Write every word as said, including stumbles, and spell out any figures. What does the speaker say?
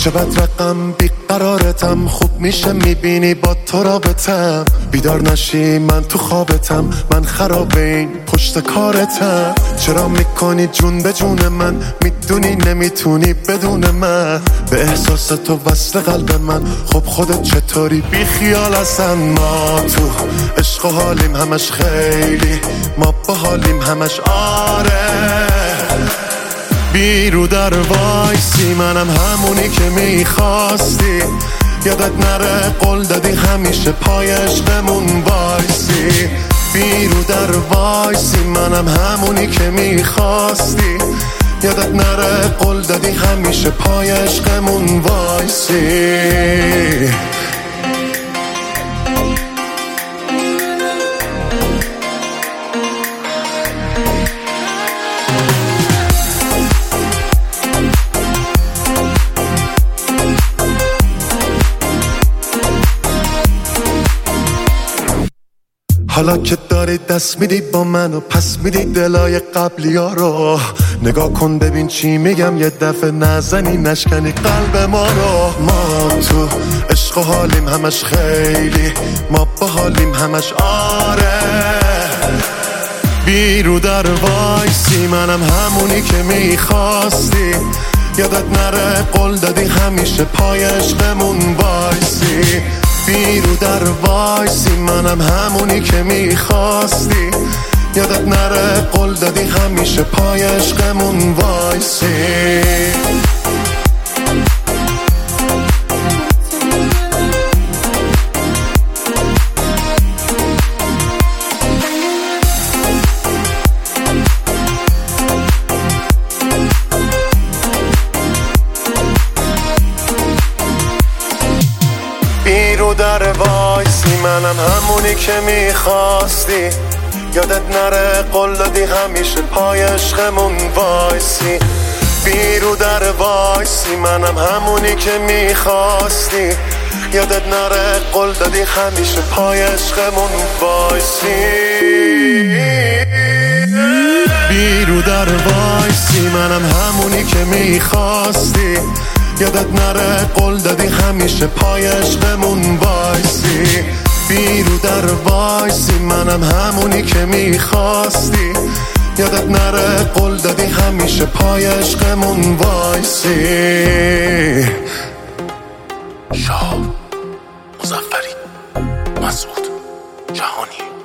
چقدر رقم بیقرارتم، خوب میشه میبینی با تو رابطم. بیدار نشی من تو خوابتم، من خراب این پشت کارتم. چرا میکنی جون به جون من، میدونی نمیتونی بدون من. به احساس تو وصل قلب من، خب خودت چطوری بی خیال هستن. ما تو عشق و حالیم همش خیلی، ما با حالیم همش آره. بیرو در وایسی منم همونی که میخواستی. یادت نره قول دادی همیشه پای عشقمون وایسی. بیرو در وایسی منم همونی که میخواستی. یادت نره قول دادی همیشه پای عشقمون وایسی. حالا که داری دست میدی با من و پس میدی دلای قبلی ها رو، نگاه کن ببین چی میگم، یه دفعه نزنی نشکنی قلب ما رو. ما تو عشق و حالیم همش خیلی، ما با حالیم همش آره. بیرو در وایسی منم همونی که میخواستی. یادت نره قول دادی همیشه پای عشقمون وایسی. بیرو در وایسی منم همونی که میخواستی. یادت نره قول دادی همیشه پای عشقمون وایسی. بیرو در وایسی منم همونی که میخواستی. یادت نره قول دادی همیشه پای عشقمون وایسی. بیرو در وایسی منم همونی که میخواستی. یادت نره قول دادی همیشه پای عشقمون وایسی. بیرو در وایسی منم همونی که میخواستی. یادت نره قول دادی همیشه پای عشقمون وایسی. بیرو در وایسی منم همونی که میخواستی. یادت نره قول دادی همیشه پای عشقمون وایسی. شاه مظفری، مسعود جهانی.